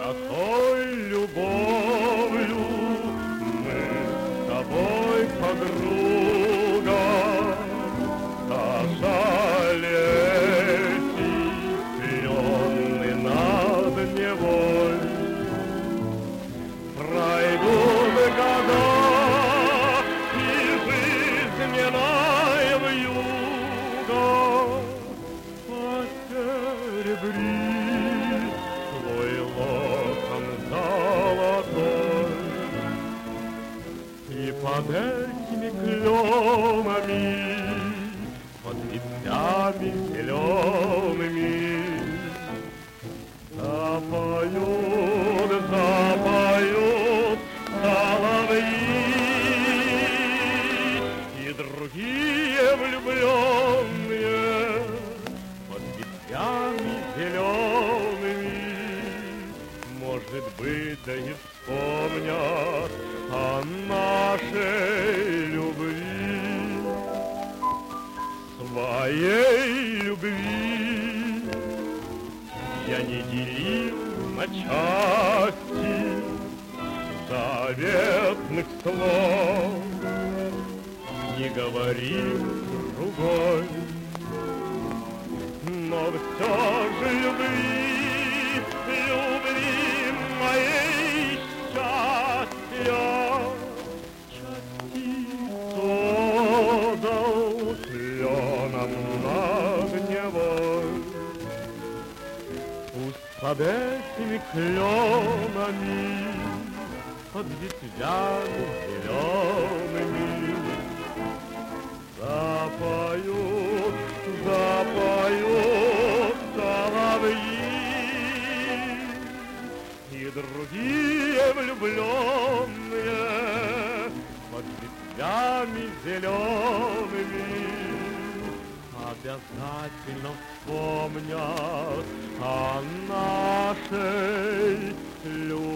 Какой любовью мы с тобой подруга, сожалейте, пленный над невой. Пройдут года, и жизненная вьюга посеребрит твой локон золотой. И под этими кленами, под ветвями зелеными запоют, запоют соловьи, и другие влюбленные под ветвями зелеными, может быть, да и вспомнят о нашей любви, своей любви. Я не делил на части заветных слов, не говорил другой, но все же любви, любви моей счастья частицу отдал кленом над Невой. Пусть под этими кленами, под ветвями зелеными запоют, запоют соловьи, и другие влюбленные под ветвями зелеными обязательно вспомнят о нашей любви.